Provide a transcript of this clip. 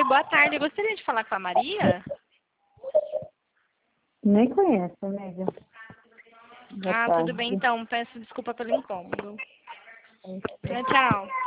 boa tarde. Eu gostaria de falar com a Maria? Nem conheço, amiga. Boa Ah, tarde. tudo bem então. Peço desculpa pelo incômodo. Tchau, tchau.